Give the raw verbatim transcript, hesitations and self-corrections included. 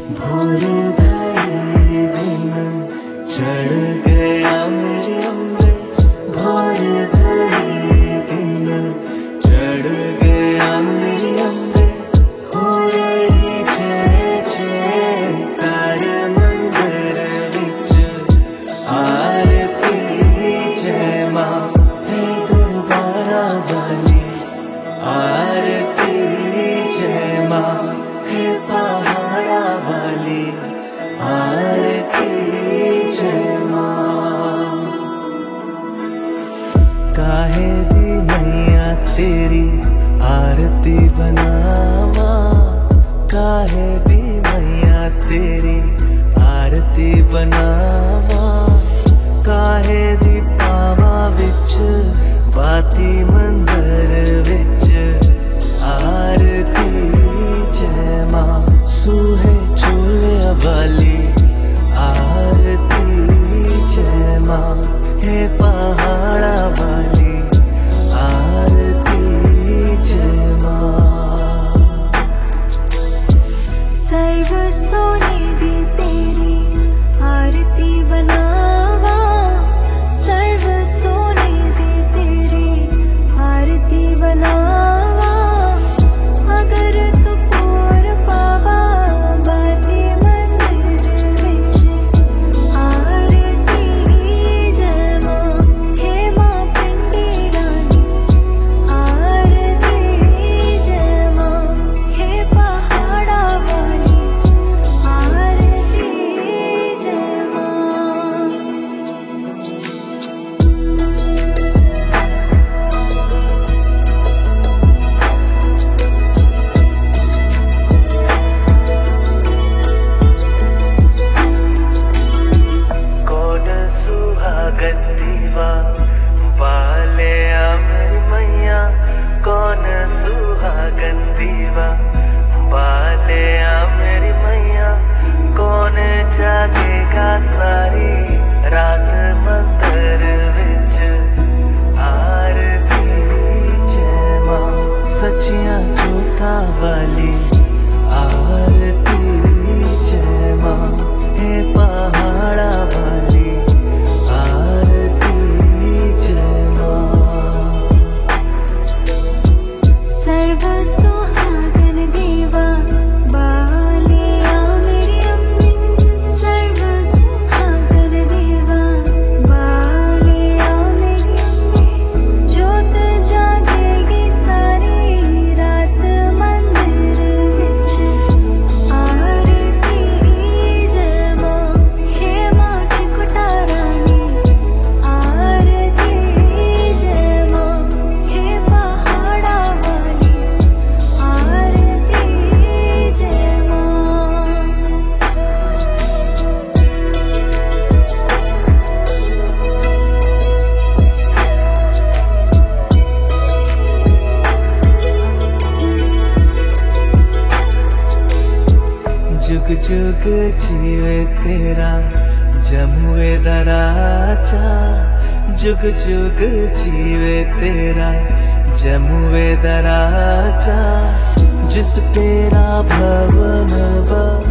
भोर भई दिन चढ़ गया मेरे अम्बे, भोर भई दिन चढ़ गया मेरे अम्बे। हो रही जय जयकार मंदिर विच, आरती जय मां है दरबारा वाली, आरती जय मां है पहाड़ा वाली, आरती जय मां। काहे दी मैया तेरी आरती बनावा, काहे दी मैया तेरी आरती बनावा, काहे दी पावा विच बाती मंदिर विच, आरती जय मां सूहे चूल्हे वाली, आरती जय मां है पहाड़ा वाली, आरती जय मां। सर्व सोने दी तेरी आरती बनावा, सर्व सोने दी तेरी आरती बनावा। अगर कपूर पावा बाती मंदिर विच, आरती जय मां है मां पिंडी रानी, आरती जय मां है पहाड़ा वाली, आरती जय मां। कौन सुहागन दीवा बाले मेरी मैया, कौन सुहागन दीवा बाले मेरी मैया। कौन जागेगा सारी रात मंदिर विच, आरती जय मां सचिया जोता वाली, आरती जय मां है पहाड़ा वाली, आरती जय मां। सर्व सुहागन देवा बालिया मेरी अम्बे, सर्व सुहागन देवा बालिया मेरी अम्बे। जोत जागेगी सारी रात मंदिर विच, आरती जय मां है मां त्रिकुटा रानी, आरती जय मां है पहाड़ा वाली, आरती जय मां। जुग जुग जीवे तेरा जमुए दराजा, जुग जुग जीवे तेरा जमुए दराजा। जिस तेरा भवन बा